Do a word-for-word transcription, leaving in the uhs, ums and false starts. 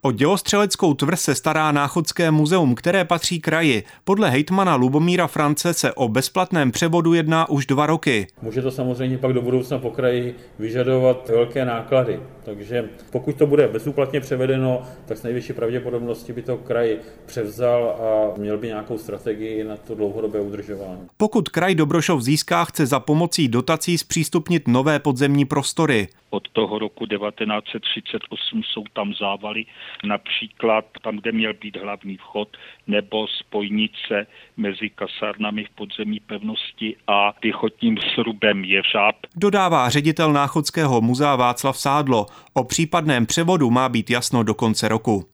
O dělostřeleckou tvrz se stará Náchodské muzeum, které patří kraji. Podle hejtmana Lubomíra France se o bezplatném převodu jedná už dva roky. Může to samozřejmě pak do budoucna po kraji vyžadovat velké náklady. Takže pokud to bude bezúplatně převedeno, tak s největší pravděpodobností by to kraj převzal a měl by nějakou strategii na to dlouhodobé udržování. Pokud kraj Dobrošov získá, chce za pomocí dotací zpřístupnit nové podzemní prostory. Od toho roku devatenáct set třicet osm jsou tam závaly, například tam, kde měl být hlavní vchod, nebo spojnice mezi kasárnami v podzemní pěvnosti a pěchotním srubem Jeřáb. Dodává ředitel Náchodského muzea Václav Sádlo. O případném převodu má být jasno do konce roku.